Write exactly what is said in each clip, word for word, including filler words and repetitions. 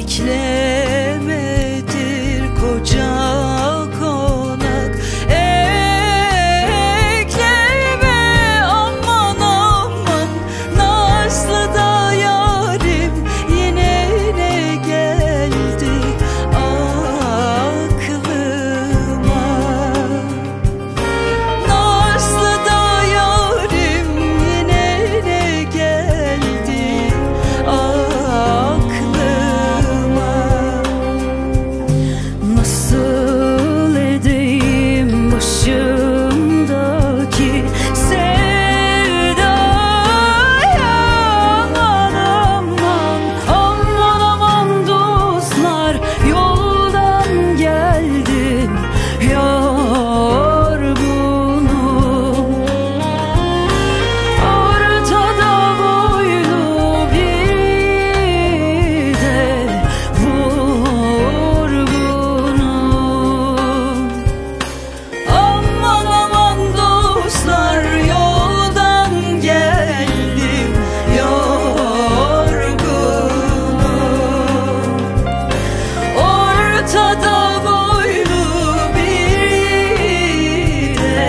beklemedir koca konak. Ekleme aman aman, nazlı da yarim yine ne geldi aklıma. Nazlı da yarim yine ne geldi aklıma. Nasıl edeyim başımdaki sevdaya, aman aman, aman aman dostlar, yoldan geldim yorgunum. Ortada boylu bir de vurgunum. Aman aman dostlar, yoldan geldim yorgunum. Ortada boylu bir de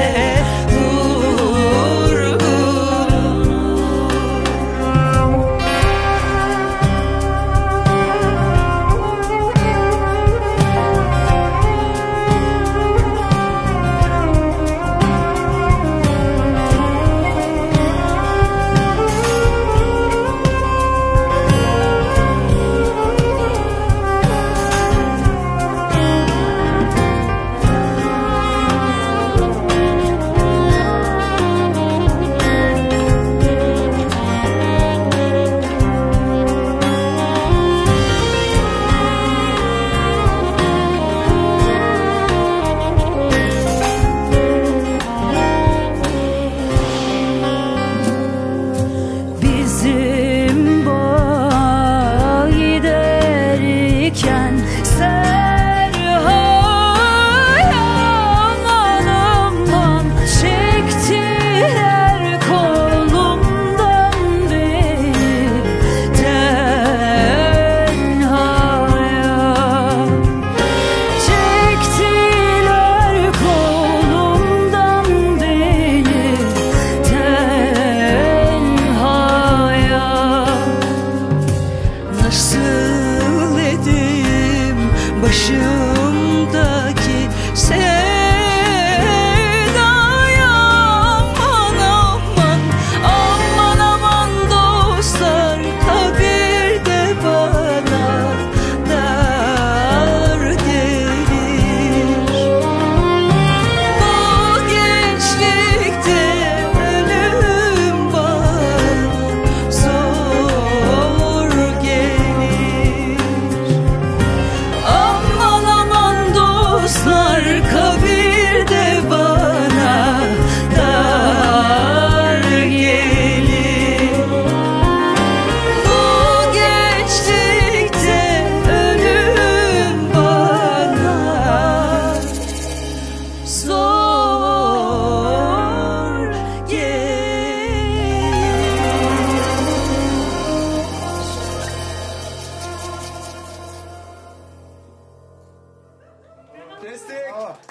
bizim bağa giderken Serha'ya, aman aman, çektiler kolumdan beni tenhaya. Çektiler kolumdan beni tenhaya. Nasıl edeyim başımdaki sevdaya, aman aman, aman aman dostlar, kabirde bana dar gelir. Bu gençlikte ölüm bana zor gelir. Aman aman dostlar, kabirde bana dar gelir. Bu gençlikte ölüm bana zor gelir. Destek.